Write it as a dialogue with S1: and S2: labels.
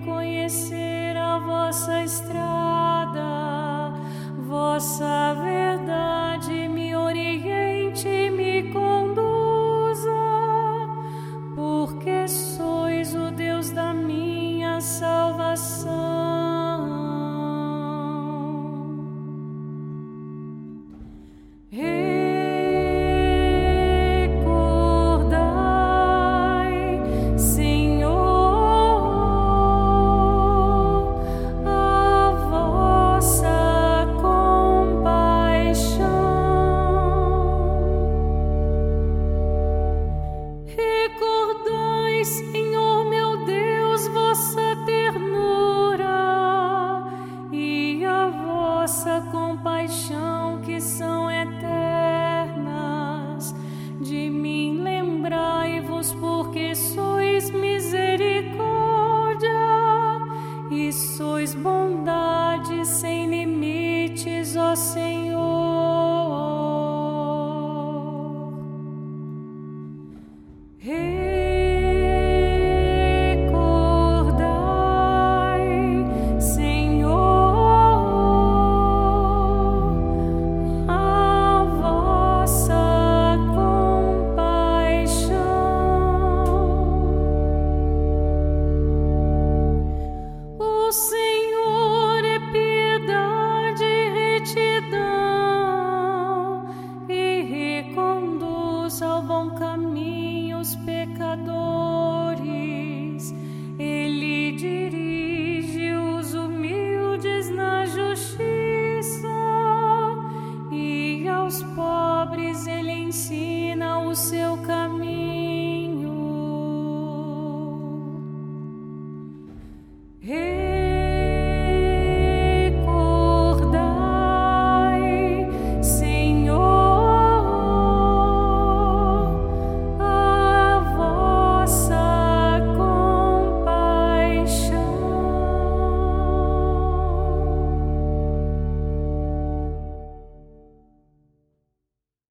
S1: conhecer a vossa estrada, vossa verdade me oriente e me conduza, porque sois o Deus da minha salvação. Senhor meu Deus, vossa ternura e a vossa compaixão, que são eternas. De mim lembrai-vos, porque sois misericórdia e sois bondade sem limites, ó Senhor. Senhor é piedade e retidão, e reconduz ao bom caminho os pecadores. Ele dirige os humildes na justiça, e aos pobres ele ensina o seu caminho.